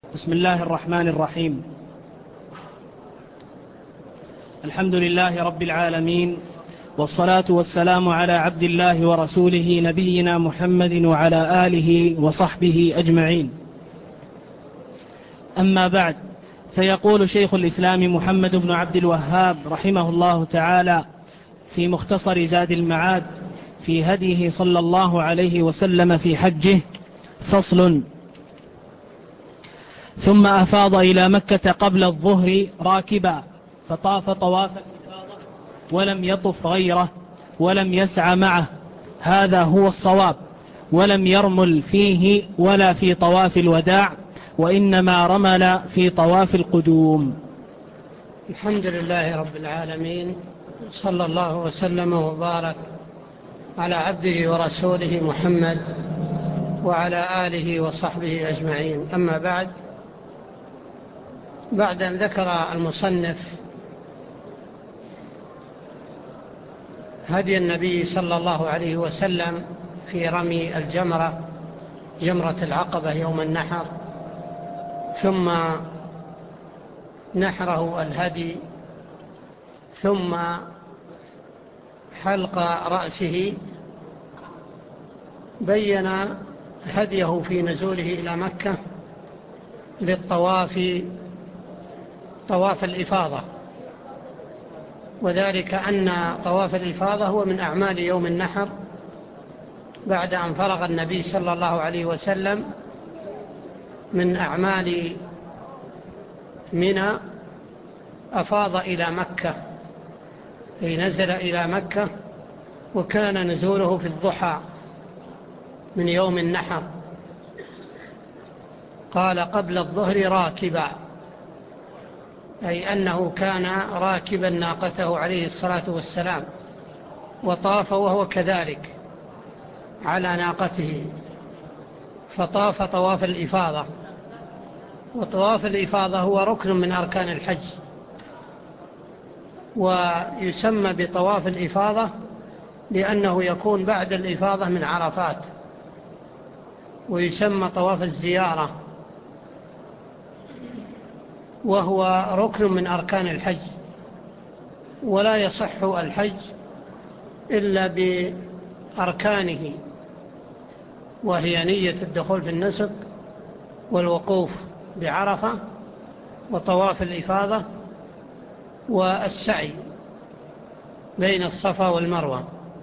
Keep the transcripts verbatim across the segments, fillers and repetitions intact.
بسم الله الرحمن الرحيم. الحمد لله رب العالمين، والصلاة والسلام على عبد الله ورسوله نبينا محمد وعلى آله وصحبه أجمعين. أما بعد، فيقول شيخ الإسلام محمد بن عبد الوهاب رحمه الله تعالى في مختصر زاد المعاد في هديه صلى الله عليه وسلم في حجه: فصل: ثم أفاض إلى مكة قبل الظهر راكبا، فطاف طواف الإفاضة ولم يطف غيره ولم يسع معه، هذا هو الصواب، ولم يرمل فيه ولا في طواف الوداع، وإنما رمل في طواف القدوم. الحمد لله رب العالمين، صلى الله وسلم وبارك على عبده ورسوله محمد وعلى آله وصحبه أجمعين. أما بعد، بعد أن ذكر المصنف هدي النبي صلى الله عليه وسلم في رمي الجمرة جمرة العقبة يوم النحر، ثم نحره الهدي، ثم حلق رأسه، بين هديه في نزوله إلى مكة للطواف طواف الإفاضة، وذلك أن طواف الإفاضة هو من أعمال يوم النحر. بعد أن فرغ النبي صلى الله عليه وسلم من أعمال منى أفاض إلى مكة، أي نزل إلى مكة، وكان نزوله في الضحى من يوم النحر. قال قبل الظهر راكبا، أي أنه كان راكبا ناقته عليه الصلاة والسلام، وطاف وهو كذلك على ناقته، فطاف طواف الإفاضة. وطواف الإفاضة هو ركن من أركان الحج، ويسمى بطواف الإفاضة لأنه يكون بعد الإفاضة من عرفات، ويسمى طواف الزيارة، وهو ركن من أركان الحج. ولا يصح الحج إلا بأركانه، وهي نية الدخول في النسك، والوقوف بعرفة، وطواف الإفاضة، والسعي بين الصفا والمروة.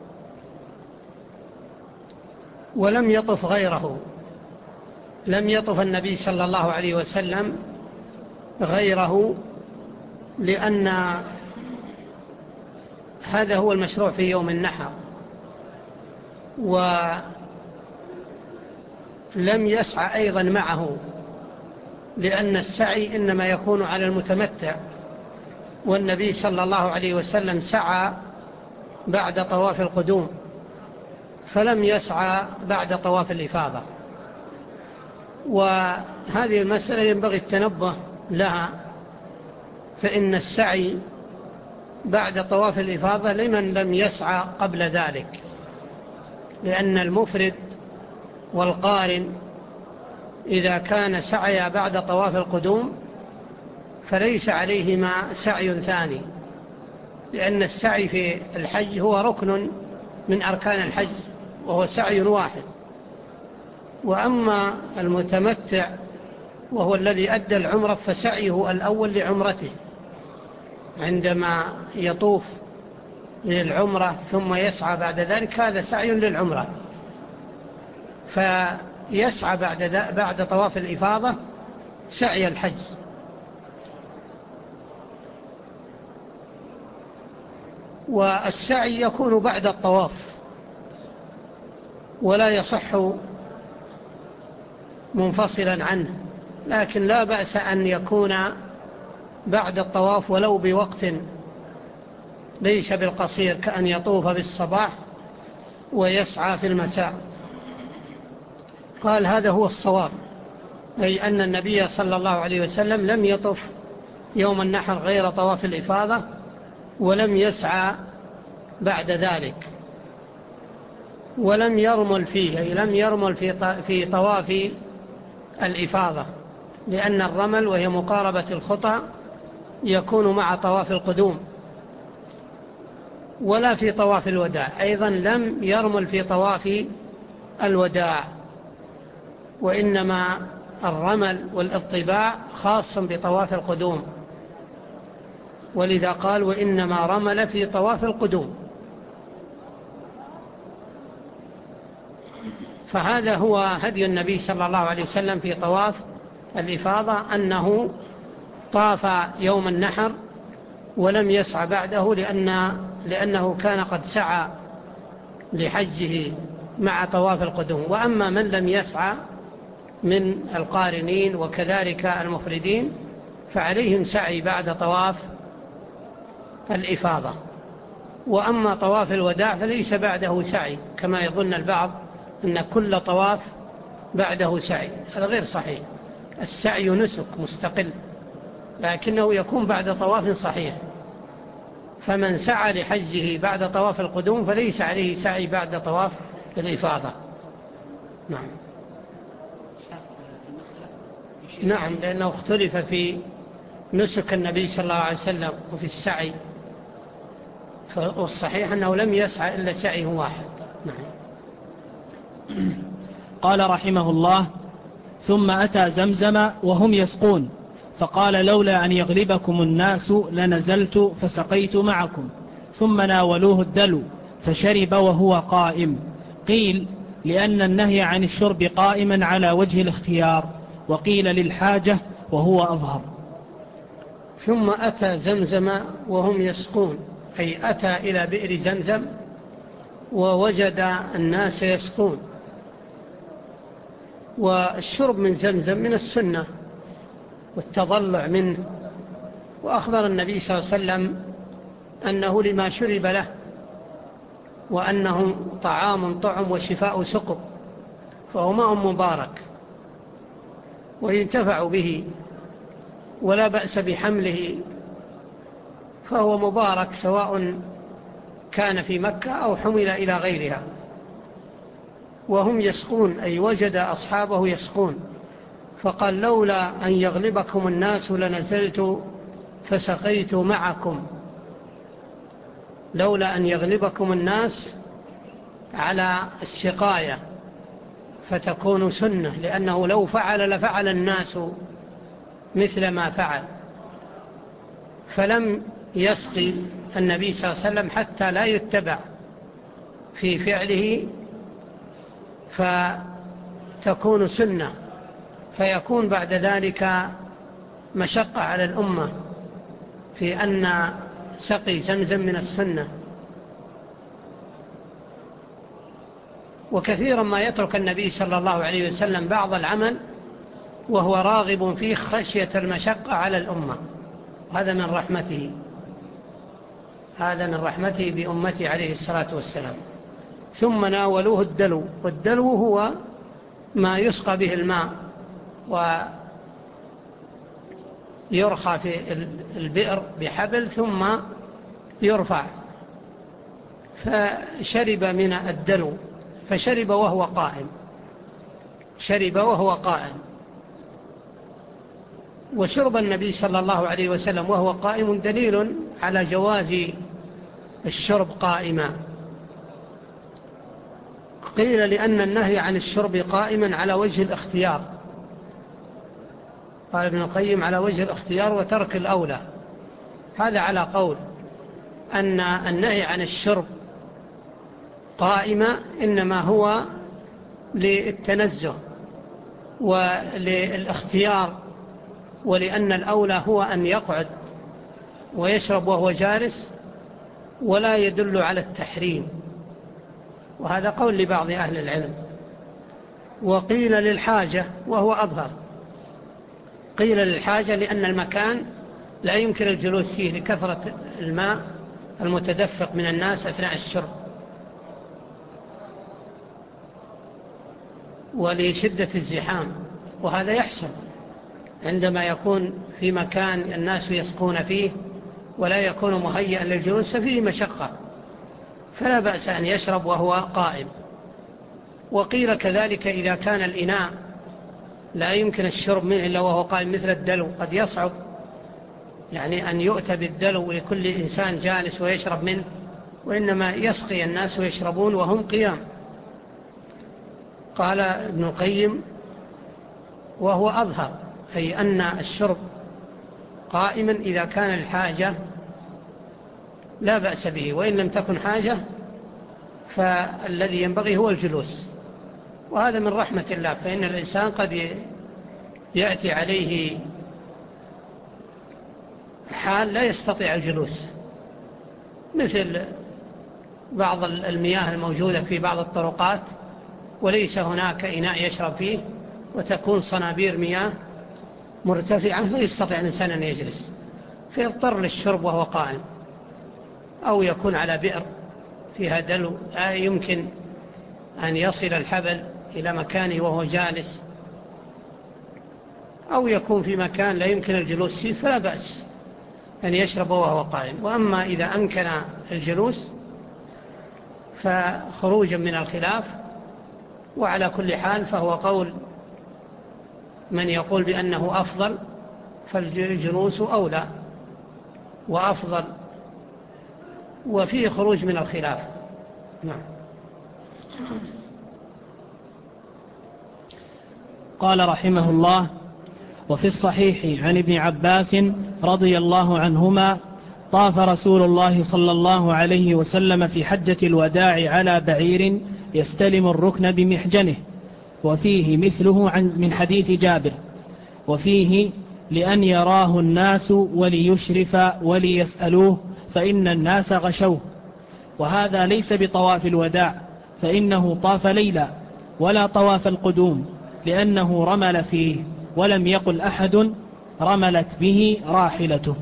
ولم يطف غيره، لم يطف النبي صلى الله عليه وسلم غيره، لأن هذا هو المشروع في يوم النحر. ولم يسعى أيضا معه، لأن السعي إنما يكون على المتمتع، والنبي صلى الله عليه وسلم سعى بعد طواف القدوم، فلم يسعى بعد طواف الإفاضة. وهذه المسألة ينبغي التنبه لها، فإن السعي بعد طواف الإفاضة لمن لم يسعى قبل ذلك، لأن المفرد والقارن إذا كان سعيا بعد طواف القدوم فليس عليهما سعي ثاني، لأن السعي في الحج هو ركن من أركان الحج، وهو سعي واحد. وأما المتمتع وهو الذي أدى العمرة فسعيه الأول لعمرته، عندما يطوف للعمرة ثم يسعى بعد ذلك، هذا سعي للعمرة، فيسعى بعد, بعد طواف الإفاضة سعي الحج. والسعي يكون بعد الطواف، ولا يصح منفصلا عنه، لكن لا بأس أن يكون بعد الطواف ولو بوقت ليس بالقصير، كأن يطوف بالصباح ويسعى في المساء. قال هذا هو الصواب، أي أن النبي صلى الله عليه وسلم لم يطف يوم النحر غير طواف الإفاضة، ولم يسعى بعد ذلك، ولم يرمل فيه، أي لم يرمل في طواف الإفاضة، لأن الرمل وهي مقاربة الخطى يكون مع طواف القدوم ولا في طواف الوداع. أيضا لم يرمل في طواف الوداع، وإنما الرمل والاطباع خاص بطواف القدوم، ولذا قال وإنما رمل في طواف القدوم. فهذا هو هدي النبي صلى الله عليه وسلم في طواف الإفاضة، أنه طاف يوم النحر ولم يسعى بعده، لأن لأنه كان قد سعى لحجه مع طواف القدوم. وأما من لم يسعى من القارنين وكذلك المفردين فعليهم سعي بعد طواف الإفاضة. وأما طواف الوداع فليس بعده سعي كما يظن البعض أن كل طواف بعده سعي، هذا غير صحيح. السعي نسك مستقل لكنه يكون بعد طواف صحيح، فمن سعى لحجه بعد طواف القدوم فليس عليه سعي بعد طواف الإفاضة. نعم نعم لأنه اختلف في نسك النبي صلى الله عليه وسلم وفي السعي، والصحيح أنه لم يسعى إلا سعي واحد. نعم. قال رحمه الله: ثم أتى زمزم وهم يسقون، فقال: لولا أن يغلبكم الناس لنزلت فسقيت معكم. ثم ناولوه الدلو فشرب وهو قائم. قيل: لأن النهي عن الشرب قائما على وجه الاختيار، وقيل للحاجة وهو أظهر. ثم أتى زمزم وهم يسقون، أي أتى إلى بئر زمزم ووجد الناس يسقون. والشرب من زمزم من السنة والتضلع منه، وأخبر النبي صلى الله عليه وسلم أنه لما شرب له، وأنه طعام طعم وشفاء سقم، فهو ماء مبارك وينتفع به ولا بأس بحمله، فهو مبارك سواء كان في مكة أو حمل إلى غيرها. وهم يسقون أي وجد أصحابه يسقون، فقال: لولا أن يغلبكم الناس لنزلت فسقيت معكم. لولا أن يغلبكم الناس على السقاية فتكون سنة، لأنه لو فعل لفعل الناس مثل ما فعل، فلم يسقي النبي صلى الله عليه وسلم حتى لا يتبع في فعله فتكون سنة، فيكون بعد ذلك مشقة على الأمة في أن سقي زمزم من السنة. وكثيرا ما يترك النبي صلى الله عليه وسلم بعض العمل وهو راغب فيه خشية المشقة على الأمة، هذا من رحمته هذا من رحمته بأمته عليه الصلاة والسلام. ثم ناولوه الدلو، والدلو هو ما يسقى به الماء ويرخى في البئر بحبل ثم يرفع، فشرب من الدلو، فشرب وهو قائم شرب وهو قائم وشرب النبي صلى الله عليه وسلم وهو قائم دليل على جواز الشرب قائما. قيل: لأن النهي عن الشرب قائما على وجه الاختيار، قال ابن القيم: على وجه الاختيار وترك الأولى. هذا على قول أن النهي عن الشرب قائما إنما هو للتنزه وللاختيار، ولأن الأولى هو أن يقعد ويشرب وهو جالس، ولا يدل على التحريم، وهذا قول لبعض أهل العلم. وقيل للحاجة وهو أظهر، قيل للحاجة لأن المكان لا يمكن الجلوس فيه لكثرة الماء المتدفق من الناس أثناء الشرب ولشدة الزحام، وهذا يحصل عندما يكون في مكان الناس يسقون فيه ولا يكون مهيئا للجلوس ففيه مشقة، فلا بأس أن يشرب وهو قائم. وقيل كذلك إذا كان الإناء لا يمكن الشرب منه إلا وهو قائم، مثل الدلو قد يصعب يعني أن يؤتى بالدلو لكل إنسان جالس ويشرب منه، وإنما يسقي الناس ويشربون وهم قيام. قال ابن القيم: وهو أظهر، أي أن الشرب قائما إذا كان الحاجة لا بأس به، وإن لم تكن حاجة فالذي ينبغي هو الجلوس. وهذا من رحمة الله، فإن الإنسان قد يأتي عليه حال لا يستطيع الجلوس، مثل بعض المياه الموجودة في بعض الطرقات وليس هناك إناء يشرب فيه، وتكون صنابير مياه مرتفعة لا يستطيع الإنسان أن يجلس، فيضطر للشرب وهو قائم. أو يكون على بئر فيها دلو لا يمكن أن يصل الحبل إلى مكانه وهو جالس، أو يكون في مكان لا يمكن الجلوس فيه، فلا بأس أن يشرب وهو قائم. وأما إذا أمكن الجلوس فخروجا من الخلاف. وعلى كل حال فهو قول من يقول بأنه أفضل، فالجلوس أولى وأفضل، وفيه خروج من الخلاف. نعم. قال رحمه الله: وفي الصحيح عن ابن عباس رضي الله عنهما: طاف رسول الله صلى الله عليه وسلم في حجة الوداع على بعير يستلم الركن بمحجنه، وفيه مثله عن من حديث جابر، وفيه: لأن يراه الناس وليشرف وليسألوه فإن الناس غشوه. وهذا ليس بطواف الوداع، فإنه طاف ليلا، ولا طواف القدوم، لأنه رمل فيه، ولم يقل أحد رملت به راحلته.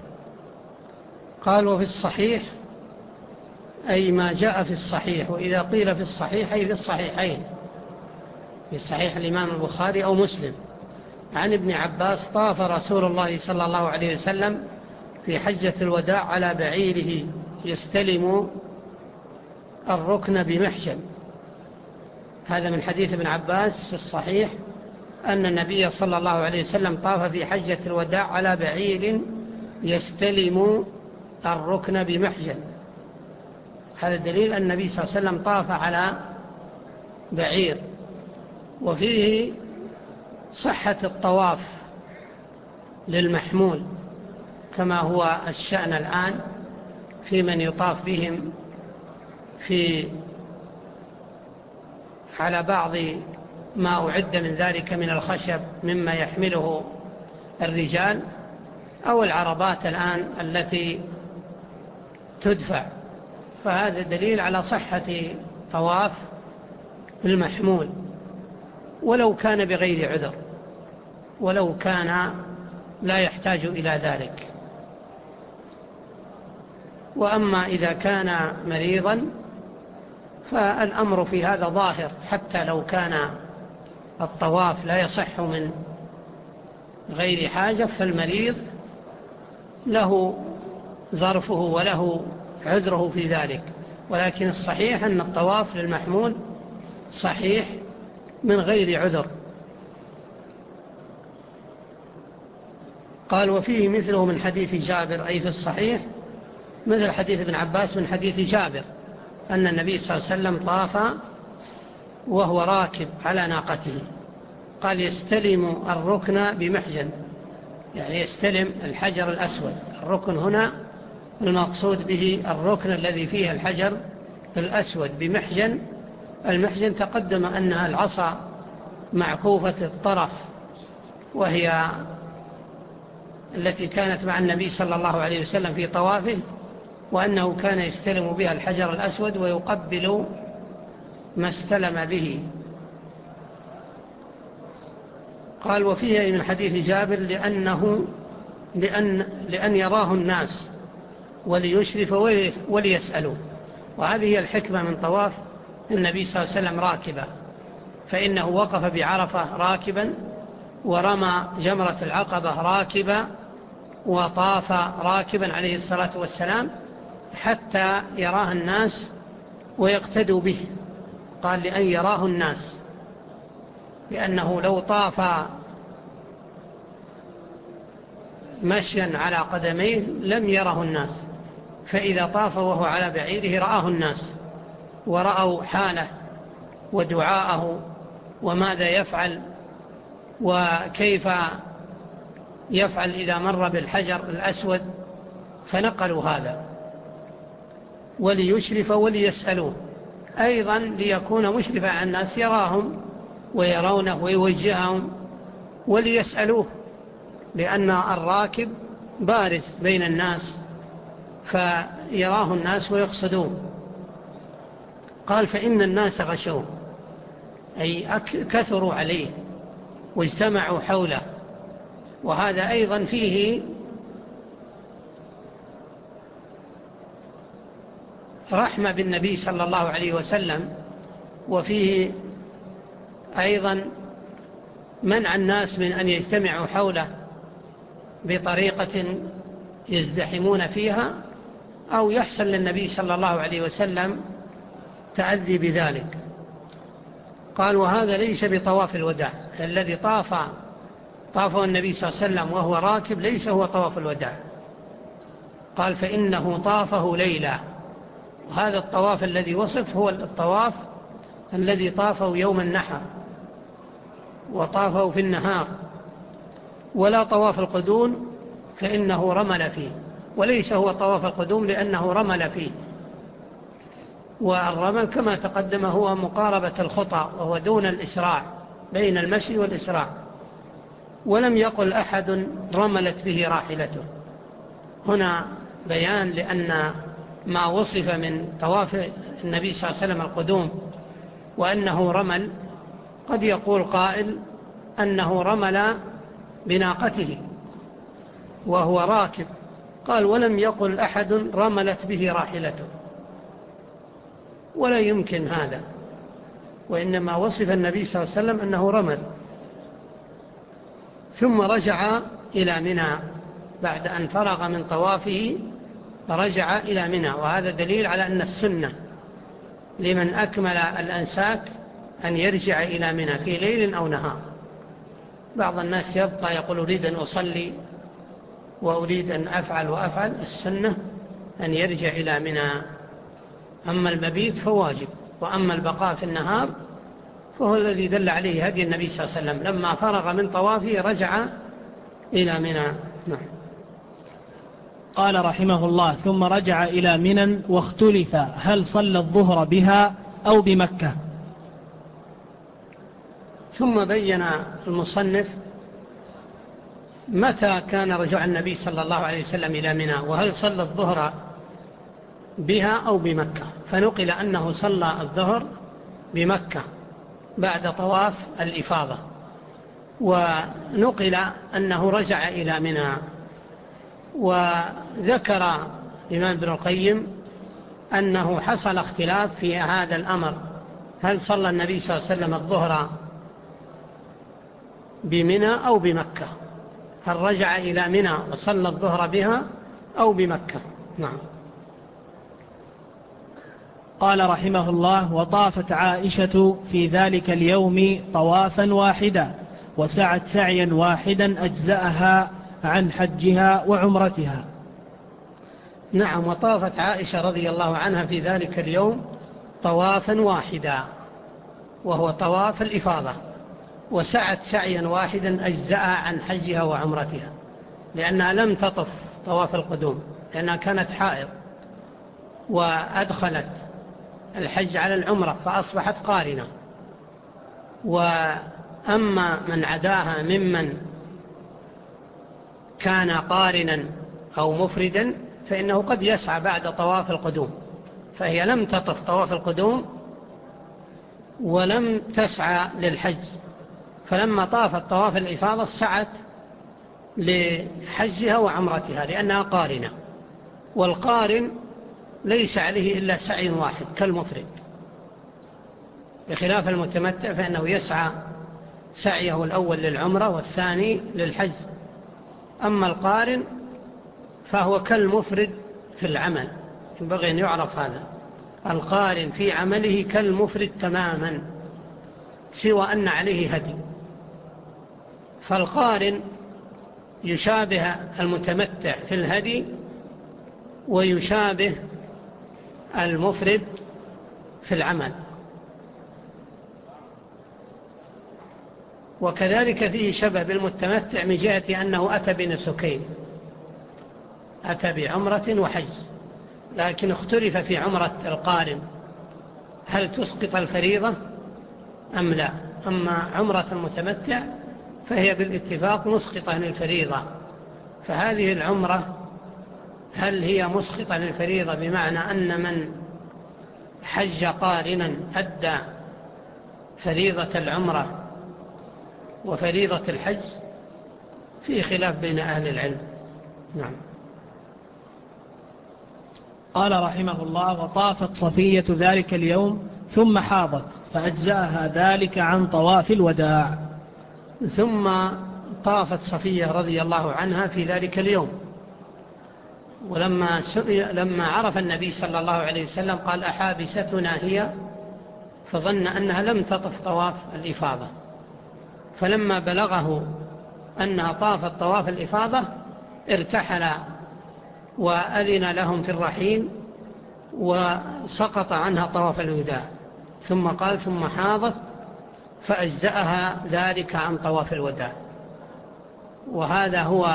قال: وفي الصحيح أي ما جاء في الصحيح، وإذا قيل في الصحيح أي في الصحيحين، في صحيح الإمام البخاري أو مسلم، عن ابن عباس: طاف رسول الله صلى الله عليه وسلم في حجة الوداع على بعيره يستلم الركن بمحجن. هذا من حديث ابن عباس في الصحيح أن النبي صلى الله عليه وسلم طاف في حجة الوداع على بعير يستلم الركن بمحجن. هذا دليل أن النبي صلى الله عليه وسلم طاف على بعير. وفيه صحة الطواف للمحمول، كما هو الشأن الآن في من يطاف بهم في على بعض ما أعد من ذلك من الخشب مما يحمله الرجال، أو العربات الآن التي تدفع. فهذا دليل على صحة طواف المحمول، ولو كان بغير عذر، ولو كان لا يحتاج إلى ذلك. وأما إذا كان مريضا فالأمر في هذا ظاهر، حتى لو كان الطواف لا يصح من غير حاجة، فالمريض له ظرفه وله عذره في ذلك. ولكن الصحيح أن الطواف للمحمول صحيح من غير عذر. قال: وفيه مثله من حديث جابر، أي في الصحيح مثل حديث ابن عباس من حديث جابر أن النبي صلى الله عليه وسلم طاف وهو راكب على ناقته. قال: يستلم الركن بمحجن، يعني يستلم الحجر الأسود. الركن هنا المقصود به الركن الذي فيه الحجر الأسود بمحجن. المحجن تقدم أنها العصا معكوفة الطرف، وهي التي كانت مع النبي صلى الله عليه وسلم في طوافه، وأنه كان يستلم بها الحجر الأسود ويقبل ما استلم به. قال: وفيه من حديث جابر: لأنه لأن, لأن يراه الناس وليشرف وليسألوه. وهذه هي الحكمة من طواف النبي صلى الله عليه وسلم راكبا، فإنه وقف بعرفة راكبا، ورمى جمرة العقبة راكبا، وطاف راكبا عليه الصلاة والسلام حتى يراه الناس ويقتدوا به. قال: لأن يراه الناس، لأنه لو طاف مشيا على قدميه لم يره الناس، فإذا طاف وهو على بعيره رآه الناس ورأوا حاله ودعاءه وماذا يفعل وكيف يفعل إذا مر بالحجر الأسود، فنقلوا هذا وليشرف وليسألوه، أيضا ليكون مشرفا على الناس يراهم ويرونه ويوجههم وليسألوه، لأن الراكب بارز بين الناس فيراه الناس ويقصدوه. قال فإن الناس غشوه، أي كثروا عليه واجتمعوا حوله، وهذا أيضا فيه رحمة بالنبي صلى الله عليه وسلم، وفيه أيضا منع الناس من أن يجتمعوا حوله بطريقة يزدحمون فيها أو يحصل للنبي صلى الله عليه وسلم تأذي بذلك. قال وهذا ليس بطواف الوداع، الذي طاف طافه النبي صلى الله عليه وسلم وهو راكب ليس هو طواف الوداع. قال فإنه طافه ليلة، وهذا الطواف الذي وصف هو الطواف الذي طافه يوم النحر وطافه في النهار، ولا طواف القدوم فإنه رمل فيه، وليس هو طواف القدوم لأنه رمل فيه. والرمل كما تقدم هو مقاربة الخطى، وهو دون الإسراع، بين المشي والإسراع. ولم يقل أحد رملت به راحلته، هنا بيان لأن ما وصف من طواف النبي صلى الله عليه وسلم القدوم وأنه رمل، قد يقول قائل أنه رمل بناقته وهو راكب. قال ولم يقل أحد رملت به راحلته، ولا يمكن هذا، وإنما وصف النبي صلى الله عليه وسلم أنه رمل. ثم رجع إلى منى بعد أن فرغ من طوافه، رجع إلى منى، وهذا دليل على أن السنة لمن أكمل الأنساك أن يرجع إلى منى في ليل أو نهار. بعض الناس يبقى يقول أريد أن أصلي وأريد أن أفعل وأفعل، السنة أن يرجع إلى منى. أما المبيت فواجب، وأما البقاء في النهار فهو الذي دل عليه هدي النبي صلى الله عليه وسلم، لما فرغ من طوافه رجع إلى منى. نعم. قال رحمه الله ثم رجع إلى منى واختلف هل صلى الظهر بها أو بمكة. ثم بين المصنف متى كان رجوع النبي صلى الله عليه وسلم إلى منى، وهل صلى الظهر بها أو بمكة. فنقل أنه صلى الظهر بمكة بعد طواف الإفاضة، ونقل أنه رجع إلى منى. وذكر الإمام ابن القيم أنه حصل اختلاف في هذا الأمر، هل صلى النبي صلى الله عليه وسلم الظهر بمنى أو بمكة، هل رجع إلى منى وصلى الظهر بها أو بمكة. نعم. قال رحمه الله وطافت عائشة في ذلك اليوم طوافا واحدا وسعت سعيا واحدا أجزأها عن حجها وعمرتها. نعم، وطافت عائشة رضي الله عنها في ذلك اليوم طوافا واحدا وهو طواف الإفاضة، وسعت سعيا واحدا أجزأها عن حجها وعمرتها، لأنها لم تطف طواف القدوم لأنها كانت حائض، وأدخلت الحج على العمرة فأصبحت قارنة. وأما من عداها ممن كان قارنا أو مفردا فإنه قد يسعى بعد طواف القدوم، فهي لم تطف طواف القدوم ولم تسعى للحج، فلما طافت طواف الإفاضة سعت لحجها وعمرتها لأنها قارنة. والقارن ليس عليه إلا سعي واحد كالمفرد، بخلاف المتمتع فإنه يسعى سعيه الأول للعمرة والثاني للحج. أما القارن فهو كالمفرد في العمل، ينبغي أن يعرف هذا، القارن في عمله كالمفرد تماما، سوى أن عليه هدي. فالقارن يشابه المتمتع في الهدي ويشابه المفرد في العمل. وكذلك فيه شبه بالمتمتع من جهة أنه أتى بنسكين، أتى بعمرة وحج، لكن اختلف في عمرة القارن هل تسقط الفريضة أم لا. أما عمرة المتمتع فهي بالاتفاق مسقطة للفريضة. فهذه العمرة هل هي مسقطة للفريضة بمعنى أن من حج قارنا أدى فريضة العمرة وفريضة الحج؟ في خلاف بين أهل العلم. نعم. قال رحمه الله: وطافت صفية ذلك اليوم ثم حاضت فأجزأها ذلك عن طواف الوداع. ثم طافت صفية رضي الله عنها في ذلك اليوم، ولما لما عرف النبي صلى الله عليه وسلم قال: أحابستنا هي؟ فظن أنها لم تطف طواف الإفاضة. فلما بلغه أنها طافت طواف الإفاضة ارتحل وأذن لهم في الرحيل وسقط عنها طواف الوداع. ثم قال: ثم حاضت فأجزأها ذلك عن طواف الوداع. وهذا هو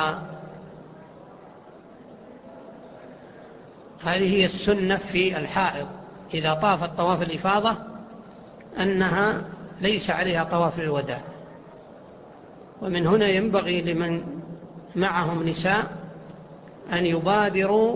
هذه هي السنة في الحائض إذا طافت طواف الإفاضة أنها ليس عليها طواف الوداع. ومن هنا ينبغي لمن معهم نساء أن يبادروا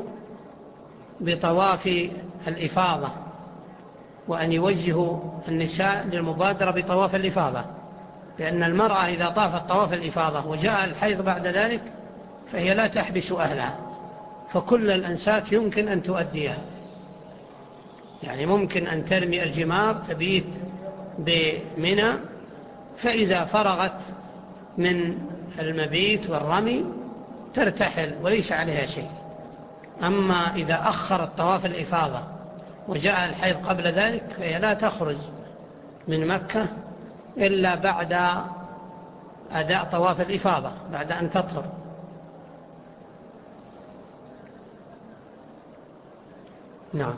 بطواف الإفاضة، وأن يوجهوا النساء للمبادرة بطواف الإفاضة، لأن المرأة إذا طافت طواف الإفاضة وجاء الحيض بعد ذلك فهي لا تحبس أهلها، فكل الأنساك يمكن أن تؤديها. يعني ممكن أن ترمي الجمار تبيت بمنى، فإذا فرغت من المبيت والرمي ترتحل وليس عليها شيء. أما إذا أخرت طواف الإفاضة وجاء الحيض قبل ذلك فهي لا تخرج من مكة إلا بعد أداء طواف الإفاضة، بعد أن تطهر. نعم.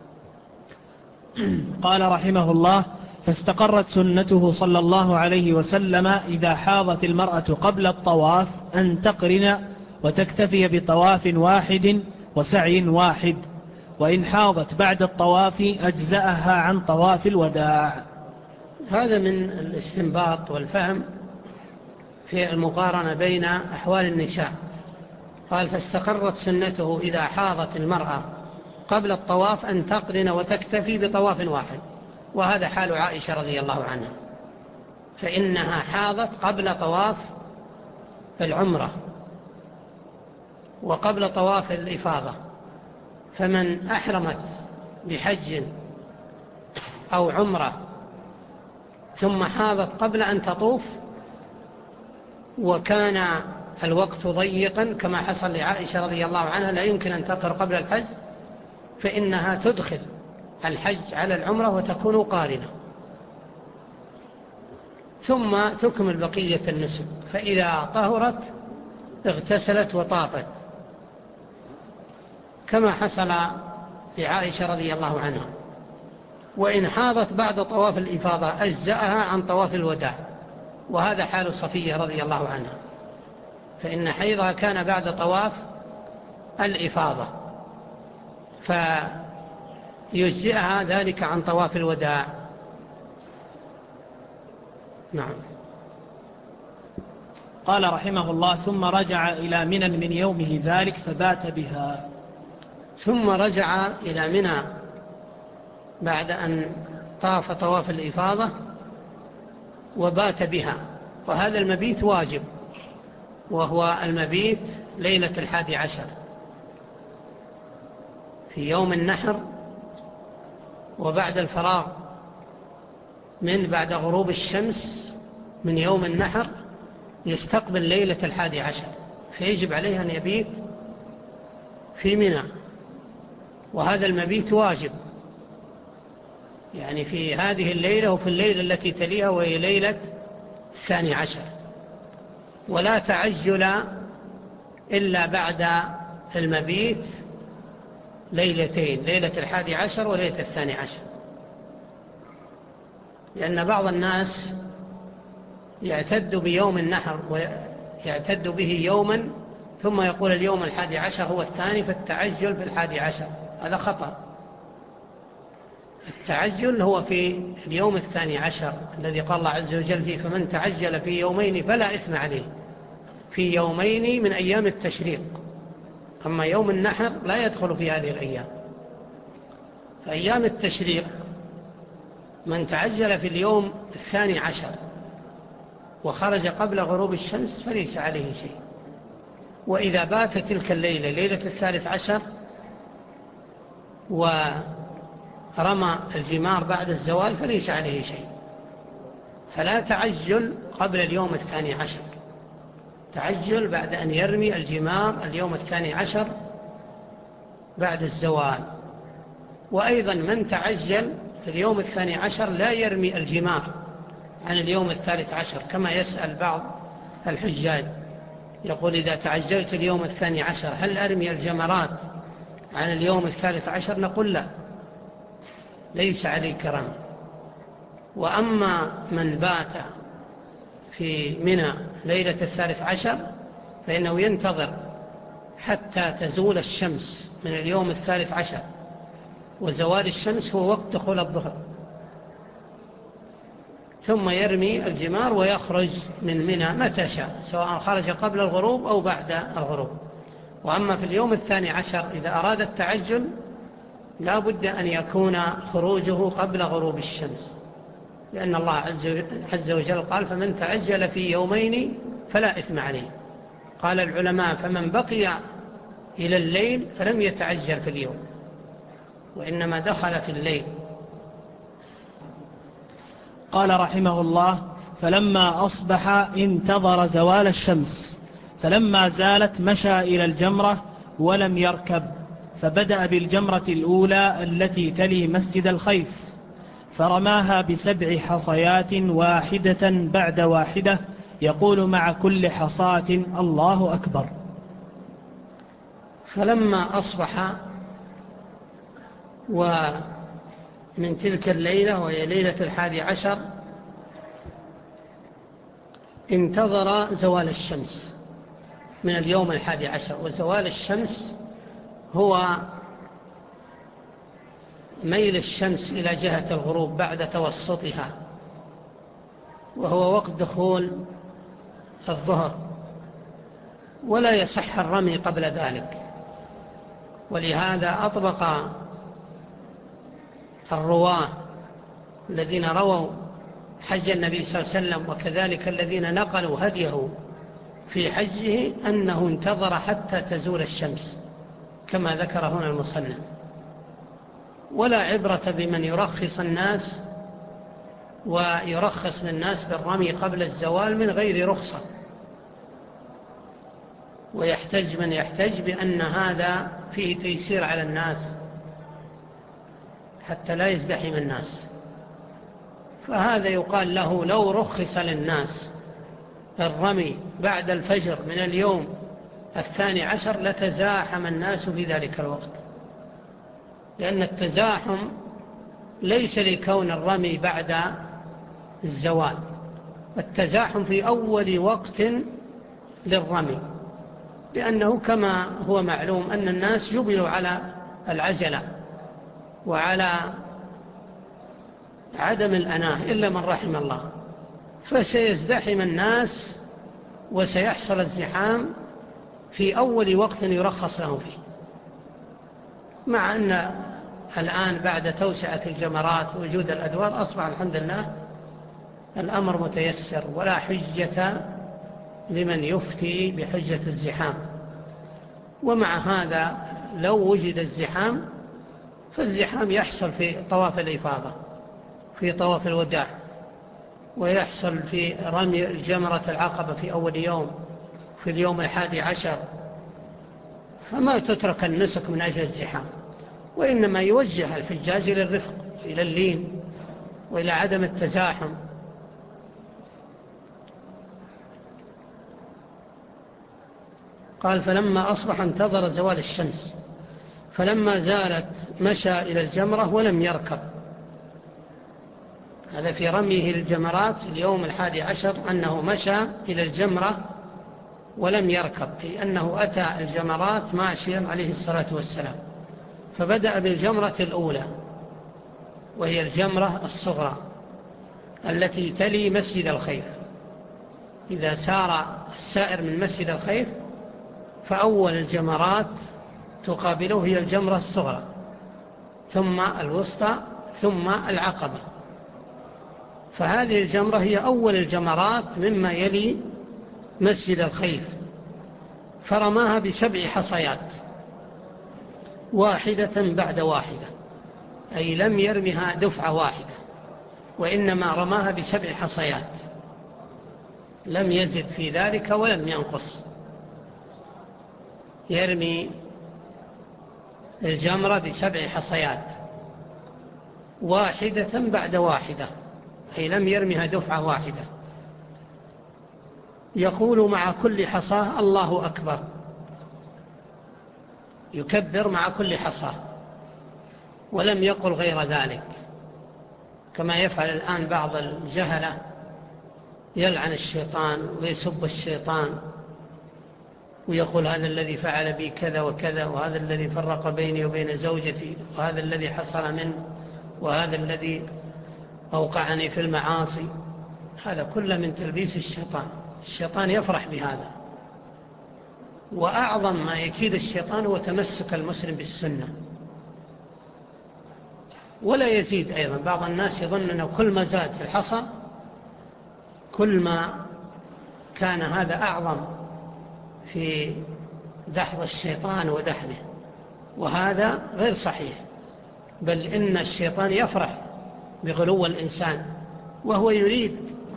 قال رحمه الله: فاستقرت سنته صلى الله عليه وسلم إذا حاضت المرأة قبل الطواف أن تقرن وتكتفي بطواف واحد وسعي واحد، وإن حاضت بعد الطواف أجزأها عن طواف الوداع. هذا من الاستنباط والفهم في المقارنة بين أحوال النساء. قال: فاستقرت سنته إذا حاضت المرأة قبل الطواف أن تقرن وتكتفي بطواف واحد، وهذا حال عائشة رضي الله عنها، فإنها حاضت قبل طواف العمرة وقبل طواف الإفاضة. فمن أحرمت بحج أو عمرة ثم حاضت قبل أن تطوف وكان الوقت ضيقا كما حصل لعائشة رضي الله عنها لا يمكن أن تطهر قبل الحج، فإنها تدخل الحج على العمرة وتكون قارنة، ثم تكمل بقية النسك. فإذا طهرت اغتسلت وطافت كما حصل لعائشة رضي الله عنها. وإن حاضت بعد طواف الإفاضة أجزأها عن طواف الوداع، وهذا حال صفية رضي الله عنها، فإن حيضها كان بعد طواف الإفاضة، فيجزئها ذلك عن طواف الوداع. نعم. قال رحمه الله: ثم رجع إلى منى من يومه ذلك فبات بها. ثم رجع إلى منى بعد أن طاف طواف الإفاضة وبات بها، وهذا المبيت واجب، وهو المبيت ليلة الحادي عشر في يوم النحر، وبعد الفراغ من بعد غروب الشمس من يوم النحر يستقبل ليلة الحادي عشر، فيجب عليه أن يبيت في منى، وهذا المبيت واجب. يعني في هذه الليلة وفي الليلة التي تليها وهي ليلة الثاني عشر، ولا تعجل إلا بعد المبيت ليلتين، ليلة الحادي عشر وليلة الثاني عشر، لأن بعض الناس يعتد بيوم النحر ويعتد به يوما ثم يقول اليوم الحادي عشر هو الثاني، فالتعجل في الحادي عشر هذا خطأ. التعجل هو في اليوم الثاني عشر الذي قال الله عز وجل فيه فمن تعجل في يومين فلا إثم عليه، في يومين من أيام التشريق. أما يوم النحر لا يدخل في هذه الأيام. فأيام التشريق من تعجل في اليوم الثاني عشر وخرج قبل غروب الشمس فليس عليه شيء، وإذا بات تلك الليلة ليلة الثالث عشر ورمى الجمار بعد الزوال فليس عليه شيء. فلا تعجل قبل اليوم الثاني عشر، تعجل بعد أن يرمي الجمار اليوم الثاني عشر بعد الزوال. وأيضا من تعجل في اليوم الثاني عشر لا يرمي الجمار عن اليوم الثالث عشر، كما يسأل بعض الحجاج يقول إذا تعجلت اليوم الثاني عشر هل أرمي الجمرات عن اليوم الثالث عشر؟ نقول لا، ليس عليك رمي. وأما من بات في منى ليلة الثالث عشر فإنه ينتظر حتى تزول الشمس من اليوم الثالث عشر، وزوال الشمس هو وقت دخول الظهر، ثم يرمي الجمار ويخرج من منى متى شاء، سواء خرج قبل الغروب أو بعد الغروب. وأما في اليوم الثاني عشر إذا أراد التعجل لا بد أن يكون خروجه قبل غروب الشمس، لأن الله عز وجل قال فمن تعجل في يومين فلا إثم عليه. قال العلماء فمن بقي إلى الليل فلم يتعجل في اليوم وإنما دخل في الليل. قال رحمه الله فلما أصبح انتظر زوال الشمس، فلما زالت مشى إلى الجمرة ولم يركب، فبدأ بالجمرة الأولى التي تلي مسجد الخيف، فرماها بسبع حصيات واحدة بعد واحدة، يقول مع كل حصاة الله أكبر. فلما أصبح ومن تلك الليلة وهي ليلة الحادي عشر انتظر زوال الشمس من اليوم الحادي عشر، وزوال الشمس هو ميل الشمس إلى جهة الغروب بعد توسطها، وهو وقت دخول الظهر، ولا يصح الرمي قبل ذلك. ولهذا أطبق الرواه الذين رووا حج النبي صلى الله عليه وسلم وكذلك الذين نقلوا هديه في حجه أنه انتظر حتى تزول الشمس كما ذكر هنا المصنف. ولا عبرة بمن يرخص الناس ويرخص للناس بالرمي قبل الزوال من غير رخصة، ويحتج من يحتج بأن هذا فيه تيسير على الناس حتى لا يزدحم الناس، فهذا يقال له لو رخص للناس الرمي بعد الفجر من اليوم الثاني عشر لتزاحم الناس في ذلك الوقت، لأن التزاحم ليس لكون الرمي بعد الزوال، التزاحم في أول وقت للرمي، لأنه كما هو معلوم أن الناس جبلوا على العجلة وعلى عدم الأناه إلا من رحم الله، فسيزدحم الناس وسيحصل الزحام في أول وقت يرخص لهم فيه. مع أن الآن بعد توسعة الجمرات ووجود الأدوار أصبح الحمد لله الأمر متيسر، ولا حجة لمن يفتي بحجة الزحام. ومع هذا لو وجد الزحام فالزحام يحصل في طواف الإفاضة، في طواف الوداع، ويحصل في رمي الجمرة العقبة في أول يوم في اليوم الحادي عشر، فما تترك النسك من أجل الزحام، وإنما يوجه الحجاج إلى الرفق إلى اللين وإلى عدم التزاحم. قال فلما أصبح انتظر زوال الشمس، فلما زالت مشى إلى الجمرة ولم يركب. هذا في رميه الجمرات اليوم الحادي عشر، أنه مشى إلى الجمرة ولم يركب، أي أنه أتى الجمرات ماشيا عليه الصلاة والسلام. فبدأ بالجمرة الأولى وهي الجمرة الصغرى التي تلي مسجد الخيف. إذا سار السائر من مسجد الخيف فأول الجمرات تقابله هي الجمرة الصغرى، ثم الوسطى، ثم العقبة. فهذه الجمرة هي أول الجمرات مما يلي مسجد الخيف، فرماها بسبع حصيات واحدة بعد واحدة، أي لم يرمها دفعة واحدة، وإنما رماها بسبع حصيات، لم يزد في ذلك ولم ينقص. يرمي الجمرة بسبع حصيات واحدة بعد واحدة، أي لم يرمها دفعة واحدة. يقول مع كل حصاه الله أكبر، يكبر مع كل حصاه، ولم يقل غير ذلك، كما يفعل الآن بعض الجهلة، يلعن الشيطان ويسب الشيطان ويقول هذا الذي فعل بي كذا وكذا، وهذا الذي فرق بيني وبين زوجتي، وهذا الذي حصل منه، وهذا الذي أوقعني في المعاصي. هذا كله من تلبيس الشيطان. الشيطان يفرح بهذا. وأعظم ما يكيد الشيطان هو تمسك المسلم بالسنة، ولا يزيد أيضا. بعض الناس يظن أنه كل ما زاد في الحصى كل ما كان هذا أعظم في دحض الشيطان ودحضه، وهذا غير صحيح. بل إن الشيطان يفرح بغلو الإنسان، وهو يريد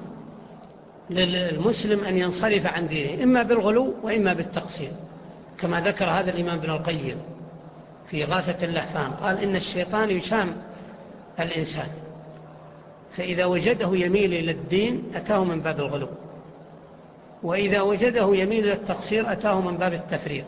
للمسلم أن ينصرف عن دينه إما بالغلو وإما بالتقصير، كما ذكر هذا الإمام ابن القيم في غاثة اللهفان. قال إن الشيطان يشام الإنسان، فإذا وجده يميل إلى الدين أتاه من باب الغلو، وإذا وجده يميل إلى التقصير أتاه من باب التفريط.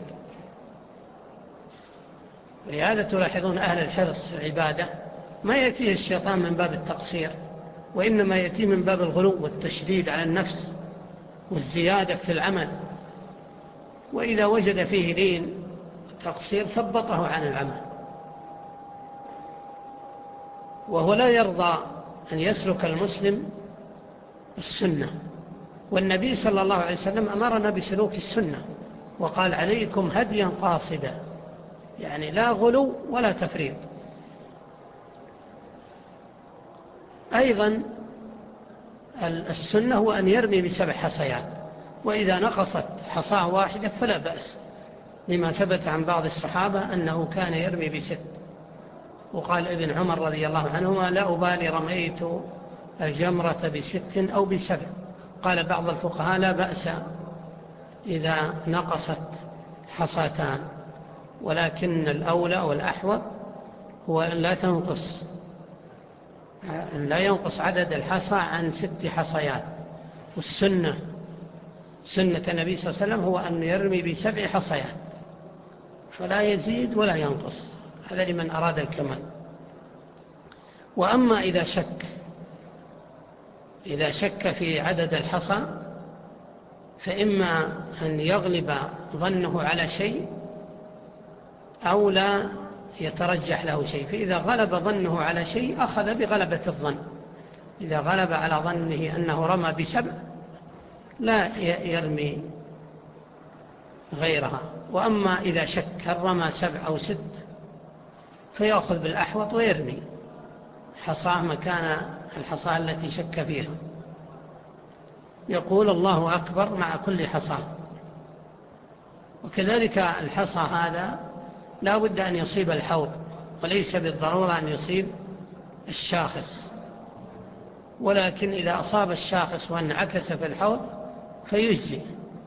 ولهذا تلاحظون أهل الحرص في العبادة ما يأتيه الشيطان من باب التقصير، وإنما يأتيه من باب الغلو والتشديد على النفس والزيادة في العمل. وإذا وجد فيه لين تقصير ثبطه عن العمل. وهو لا يرضى أن يسلك المسلم السنة، والنبي صلى الله عليه وسلم أمرنا بسلوك السنة وقال عليكم هديا قاصدا، يعني لا غلو ولا تفريط. أيضا السنة هو أن يرمي بسبع حصيات، وإذا نقصت حصاة واحدة فلا بأس، لما ثبت عن بعض الصحابة أنه كان يرمي بست. وقال ابن عمر رضي الله عنهما لا أبالي رميت الجمرة بست أو بسبع. قال بعض الفقهاء لا بأس إذا نقصت حصاتان، ولكن الأولى والأحوط هو أن لا تنقص أن لا ينقص عدد الحصى عن ست حصيات. والسنة سنة النبي صلى الله عليه وسلم هو أن يرمي بسبع حصيات، فلا يزيد ولا ينقص. هذا لمن أراد الكمال. وأما إذا شك إذا شك في عدد الحصى فإما أن يغلب ظنه على شيء أو لا يترجح له شيء. فإذا غلب ظنه على شيء أخذ بغلبة الظن. إذا غلب على ظنه أنه رمى بسبع لا يرمي غيرها. وأما إذا شك هل رمى سبع أو ست فيأخذ بالأحوط ويرمي حصاه مكان الحصاة التي شك فيها. يقول الله أكبر مع كل حصاة. وكذلك الحصى هذا لا بد أن يصيب الحوض، وليس بالضرورة أن يصيب الشاخص، ولكن إذا أصاب الشاخص وانعكس في الحوض فيجزي.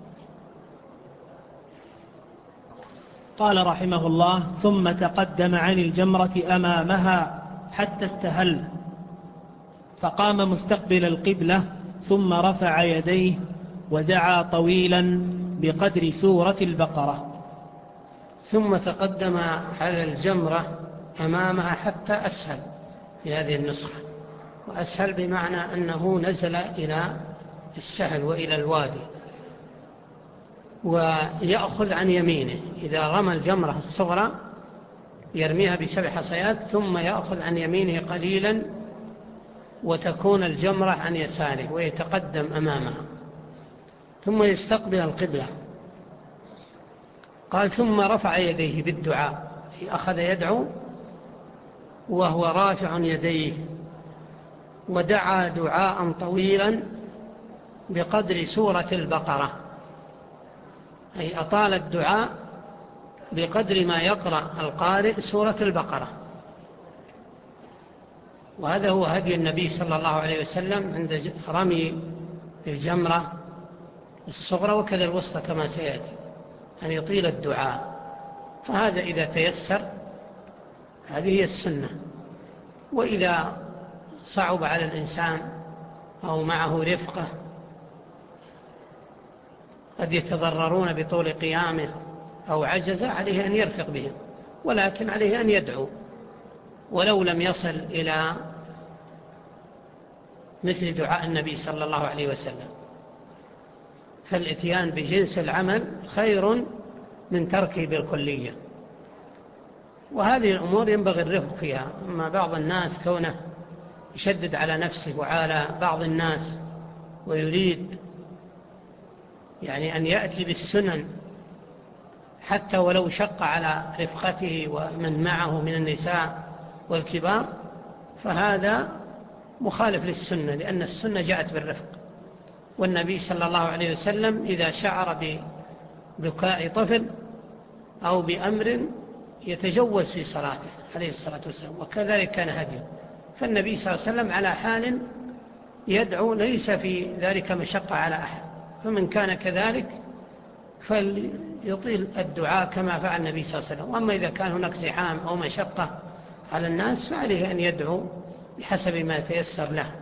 قال رحمه الله ثم تقدم عن الجمرة أمامها حتى استهل، فقام مستقبل القبلة ثم رفع يديه ودعا طويلا بقدر سورة البقرة، ثم تقدم على الجمرة أمامها حتى أسهل في هذه النسخة. وأسهل بمعنى أنه نزل إلى السهل وإلى الوادي، ويأخذ عن يمينه. إذا رمى الجمرة الصغرى يرميها بسبع حصيات، ثم يأخذ عن يمينه قليلا وتكون الجمرة عن يساره ويتقدم أمامها، ثم يستقبل القبلة. قال ثم رفع يديه بالدعاء، أخذ يدعو وهو رافع يديه، ودعا دعاء طويلا بقدر سورة البقرة، أي أطال الدعاء بقدر ما يقرأ القارئ سورة البقرة. وهذا هو هدي النبي صلى الله عليه وسلم عند رمي الجمرة الصغرى وكذا الوسطى كما سيأتي، أن يطيل الدعاء. فهذا إذا تيسر هذه هي السنة. وإذا صعب على الإنسان أو معه رفقة قد يتضررون بطول قيامه أو عجز، عليه أن يرفق بهم، ولكن عليه أن يدعو ولو لم يصل إلى مثل دعاء النبي صلى الله عليه وسلم. فالاتيان بجنس العمل خير من تركه بالكلية. وهذه الأمور ينبغي الرفق فيها. أما بعض الناس كونه يشدد على نفسه وعلى بعض الناس ويريد يعني أن يأتي بالسنن حتى ولو شق على رفقته ومن معه من النساء والكبار، فهذا مخالف للسنة، لأن السنة جاءت بالرفق. والنبي صلى الله عليه وسلم إذا شعر ببكاء طفل أو بأمر يتجوز في صلاته عليه الصلاة والسلام، وكذلك كان هديه. فالنبي صلى الله عليه وسلم على حال يدعو ليس في ذلك مشقة على أحد، فمن كان كذلك فليطيل الدعاء كما فعل النبي صلى الله عليه وسلم. وأما إذا كان هناك زحام أو مشقة على الناس فعليه أن يدعو بحسب ما يتيسر له.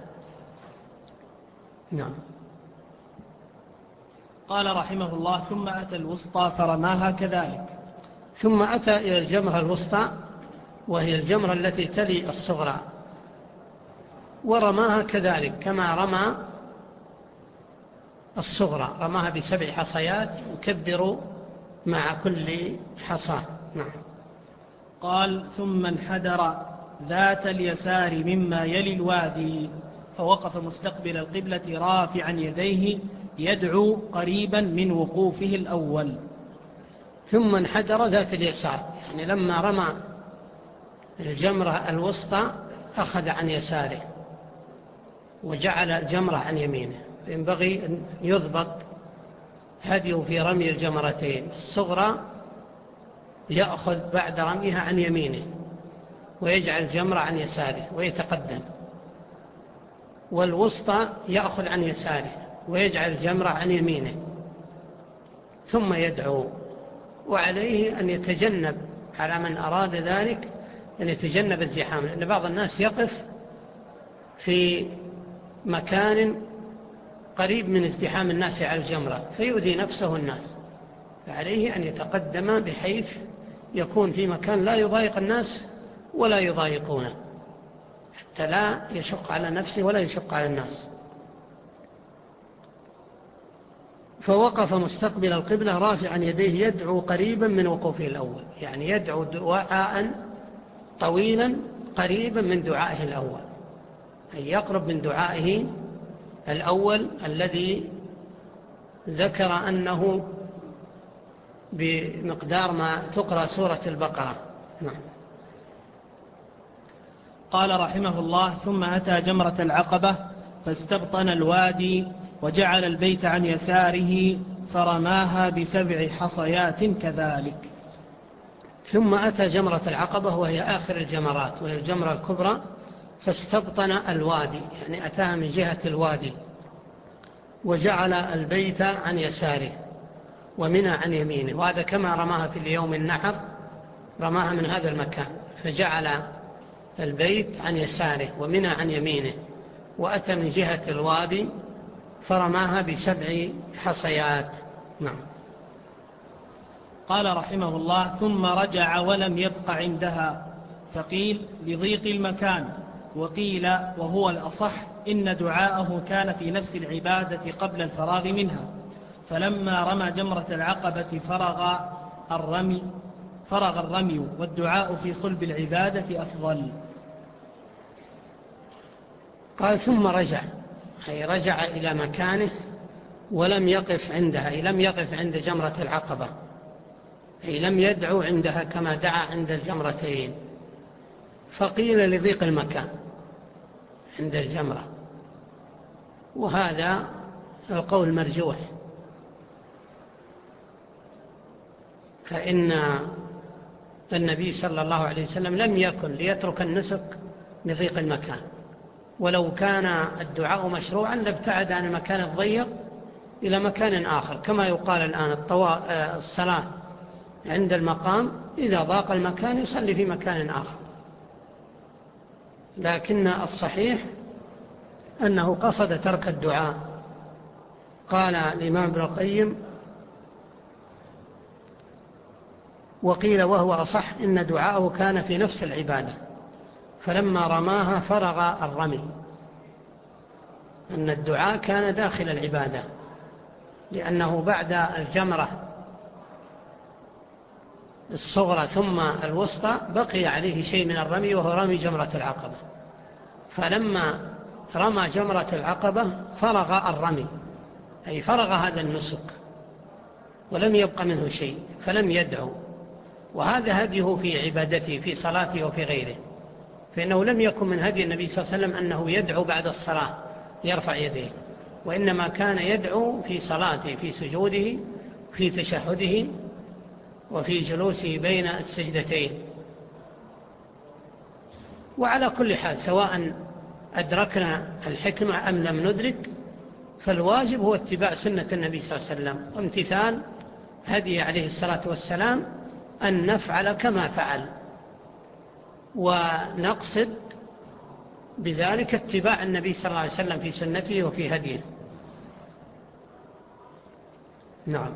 نعم. قال رحمه الله ثم أتى الوسطى فرماها كذلك. ثم أتى إلى الجمرة الوسطى وهي الجمرة التي تلي الصغرى، ورماها كذلك كما رمى الصغرى، رماها بسبع حصيات يكبر مع كل حصى. نعم. قال ثم انحدر ذات اليسار مما يلي الوادي، فوقف مستقبل القبلة رافعا يديه يدعو قريبا من وقوفه الأول. ثم انحدر ذات اليسار، يعني لما رمى الجمرة الوسطى أخذ عن يساره وجعل الجمرة عن يمينه. ينبغي أن يضبط هديه في رمي الجمرتين. الصغرى يأخذ بعد رميها عن يمينه ويجعل الجمرة عن يساره ويتقدم، والوسطى يأخذ عن يساره ويجعل الجمرة عن يمينه ثم يدعو. وعليه أن يتجنب، على من أراد ذلك أن يتجنب الزحام، لأن بعض الناس يقف في مكان قريب من ازدحام الناس على الجمرة فيؤذي نفسه الناس، فعليه أن يتقدم بحيث يكون في مكان لا يضايق الناس ولا يضايقونه، حتى لا يشق على نفسه ولا يشق على الناس. فوقف مستقبل القبلة رافعا يديه يدعو قريبا من وقوفه الأول، يعني يدعو دعاء طويلا قريبا من دعائه الأول، أي يقرب من دعائه الأول الذي ذكر أنه بمقدار ما تقرأ سورة البقرة. نعم. قال رحمه الله ثم أتى جمرة العقبة فاستبطن الوادي وجعل البيت عن يساره فرماها بسبع حصيات كذلك. ثم أتى جمرة العقبة وهي آخر الجمرات وهي الجمرة الكبرى، فاستبطن الوادي، يعني أتاها من جهة الوادي، وجعل البيت عن يساره ومنى عن يمينه. وهذا كما رماها في اليوم النحر، رماها من هذا المكان، فجعل البيت عن يساره ومنى عن يمينه، وأتى من جهة الوادي فرماها بسبع حصيات. نعم. قال رحمه الله: ثم رجع ولم يبق عندها، فقيل لضيق المكان، وقيل وهو الأصح إن دعاءه كان في نفس العبادة قبل الفراغ منها، فلما رمى جمرة العقبة فرغ الرمي فرغ الرمي والدعاء في صلب العبادة أفضل. قال ثم رجع، أي رجع إلى مكانه ولم يقف عندها، أي لم يقف عند جمرة العقبة، أي لم يدعو عندها كما دعا عند الجمرتين. فقيل لضيق المكان عند الجمرة، وهذا القول مرجوح، فإن النبي صلى الله عليه وسلم لم يكن ليترك النسك لضيق المكان، ولو كان الدعاء مشروعا لابتعد عن المكان الضيق إلى مكان آخر، كما يقال الآن الصلاة عند المقام إذا ضاق المكان يصلي في مكان آخر. لكن الصحيح أنه قصد ترك الدعاء. قال الإمام ابن القيم: وقيل وهو أصح إن دعاءه كان في نفس العبادة، فلما رماها فرغ الرمي، أن الدعاء كان داخل العبادة، لأنه بعد الجمرة الصغرى ثم الوسطى بقي عليه شيء من الرمي، وهو رمي جمرة العقبة، فلما رمى جمرة العقبة فرغ الرمي، أي فرغ هذا النسك ولم يبق منه شيء، فلم يدعو. وهذا هديه في عبادته في صلاته وفي غيره، فإنه لم يكن من هدي النبي صلى الله عليه وسلم أنه يدعو بعد الصلاة يرفع يديه، وإنما كان يدعو في صلاته، في سجوده، في تشهده، وفي جلوسه بين السجدتين. وعلى كل حال سواء أدركنا الحكمة أم لم ندرك، فالواجب هو اتباع سنة النبي صلى الله عليه وسلم وامتثال هدي عليه الصلاة والسلام، أن نفعل كما فعل، ونقصد بذلك اتباع النبي صلى الله عليه وسلم في سنته وفي هديه. نعم.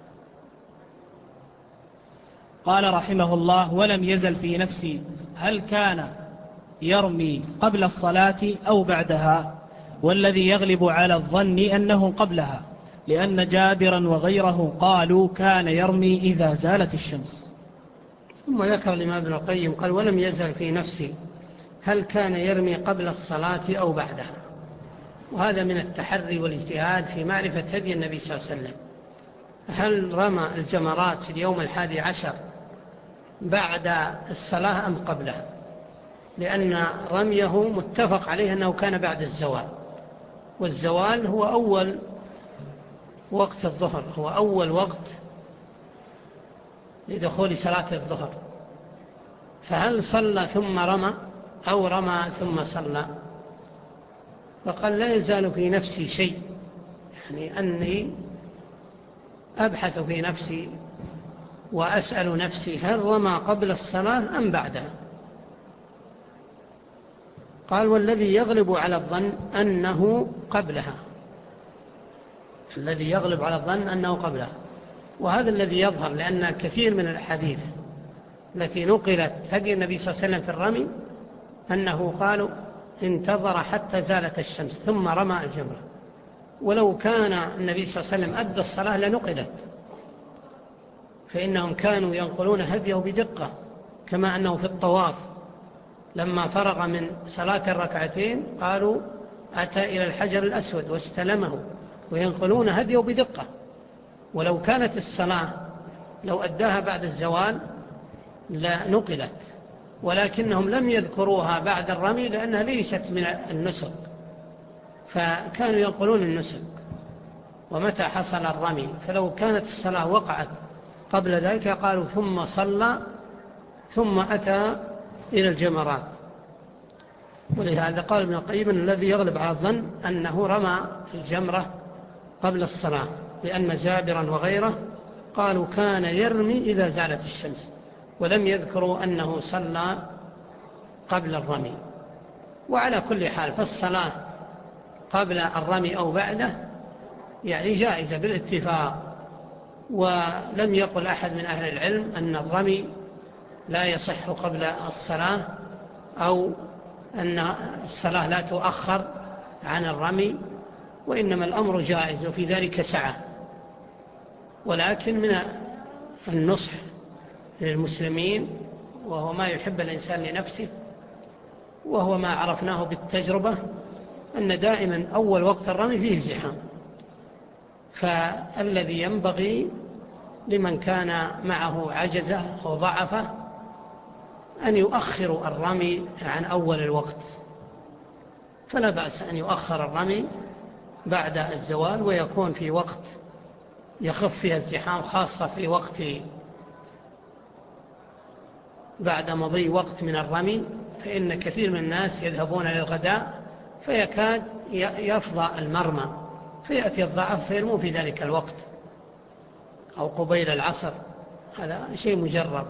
قال رحمه الله: ولم يزل في نفسي هل كان يرمي قبل الصلاة أو بعدها، والذي يغلب على الظن أنه قبلها، لأن جابرا وغيره قالوا كان يرمي إذا زالت الشمس. ثم ذكر الإمام ابن القيم قال: ولم يزل في نفسي هل كان يرمي قبل الصلاة أو بعدها، وهذا من التحري والاجتهاد في معرفة هدي النبي صلى الله عليه وسلم. هل رمى الجمرات في اليوم الحادي عشر بعد الصلاة أم قبلها؟ لأن رميه متفق عليه أنه كان بعد الزوال، والزوال هو أول وقت الظهر، هو أول وقت لدخول صلاة الظهر. فهل صلى ثم رمى أو رمى ثم صلى؟ فقال: لا يزال في نفسي شيء، يعني أني أبحث في نفسي وأسأل نفسي هل رمى قبل الصلاة أم بعدها؟ قال: والذي يغلب على الظن أنه قبلها، الذي يغلب على الظن أنه قبلها، وهذا الذي يظهر، لأن كثير من الحديث التي نقلت هدي النبي صلى الله عليه وسلم في الرمي أنه قالوا انتظر حتى زالت الشمس ثم رمى الجمرة، ولو كان النبي صلى الله عليه وسلم أدى الصلاة لنقلت، فإنهم كانوا ينقلون هديه بدقة، كما أنه في الطواف لما فرغ من صلاة الركعتين قالوا أتى إلى الحجر الأسود واستلمه، وينقلون هديه بدقة. ولو كانت الصلاة لو أداها بعد الزوال لنقلت، ولكنهم لم يذكروها بعد الرمي لأنها ليست من النسك، فكانوا ينقلون النسك ومتى حصل الرمي. فلو كانت الصلاة وقعت قبل ذلك قالوا ثم صلى ثم أتى إلى الجمرات. ولهذا قال ابن القيم: الذي يغلب على الظن أنه رمى الجمرة قبل الصلاة، لأن جابرا وغيره قالوا كان يرمي إذا زالت الشمس، ولم يذكروا أنه صلى قبل الرمي. وعلى كل حال فالصلاة قبل الرمي أو بعده يعني جائزة بالاتفاق. ولم يقل أحد من أهل العلم أن الرمي لا يصح قبل الصلاة أو أن الصلاة لا تؤخر عن الرمي، وإنما الأمر جائز وفي ذلك سعة. ولكن من النصح للمسلمين، وهو ما يحب الإنسان لنفسه وهو ما عرفناه بالتجربة، أن دائما أول وقت الرمي فيه زحام، فالذي ينبغي لمن كان معه عجزة أو ضعفة أن يؤخر الرمي عن أول الوقت، فلا بأس أن يؤخر الرمي بعد الزوال ويكون في وقت يخف فيها الزحام، خاصة في وقت بعد مضي وقت من الرمي، فإن كثير من الناس يذهبون للغداء فيكاد يفضى المرمى فيأتي الضعف فيرموا في ذلك الوقت أو قبيل العصر. هذا شيء مجرب.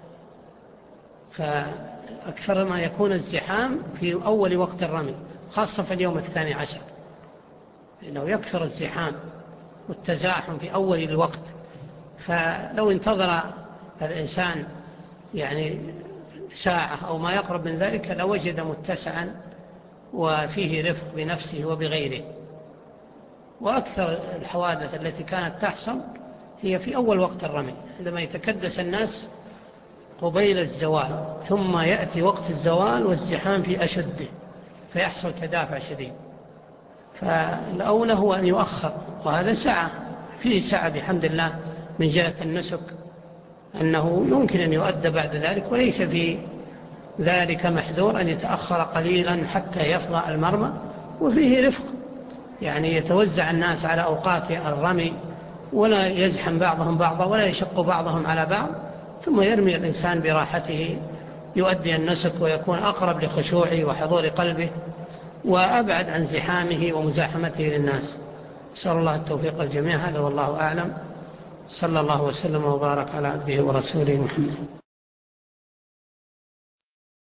فأكثر ما يكون الزحام في أول وقت الرمي، خاصة في اليوم الثاني عشر، لأنه يكثر الزحام والتزاحم في أول الوقت. فلو انتظر الإنسان يعني ساعة أو ما يقرب من ذلك لوجد متسعا وفيه رفق بنفسه وبغيره. وأكثر الحوادث التي كانت تحصل هي في أول وقت الرمي، عندما يتكدس الناس قبيل الزوال، ثم يأتي وقت الزوال والزحام في أشده فيحصل تدافع شديد. فالأولى هو أن يؤخر، وهذا سعة فيه سعة بحمد الله من جهة النسك، أنه يمكن أن يؤدى بعد ذلك، وليس في ذلك محذور أن يتأخر قليلا حتى يفضى المرمى. وفيه رفق، يعني يتوزع الناس على أوقات الرمي ولا يزحم بعضهم بعضا ولا يشق بعضهم على بعض، ثم يرمي الإنسان براحته يؤدي النسك ويكون أقرب لخشوعه وحضور قلبه وأبعد عن زحامه ومزاحمته للناس. نسأل الله التوفيق الجميع. هذا والله أعلم. صلى الله وسلم وبارك على عبده ورسوله محمد.